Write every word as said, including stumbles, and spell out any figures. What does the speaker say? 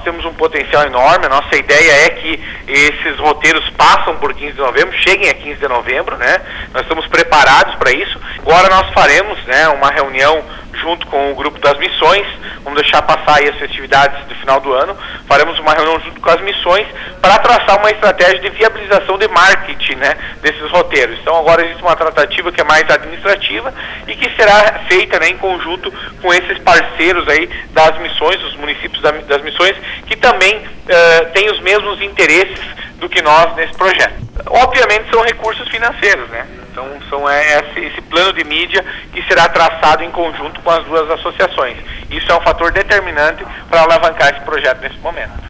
temos um potencial enorme. A nossa ideia é que esses roteiros passam por quinze de novembro, cheguem a quinze de novembro, né? Nós estamos preparados para isso. Agora nós faremos, né, uma reunião junto com o grupo das missões, vamos deixar passar aí as festividades do final do ano, faremos uma reunião junto com as missões para traçar uma estratégia de viabilização de marketing, né, desses roteiros. Então agora existe uma tratativa que é mais administrativa e que será feita, né, em conjunto com esses parceiros aí das missões, os municípios da, das missões, que também uh, têm os mesmos interesses do que nós nesse projeto. Obviamente são recursos financeiros, né? Então são é, esse, esse plano de mídia que será traçado em conjunto com as duas associações. Isso é um fator determinante para alavancar esse projeto nesse momento.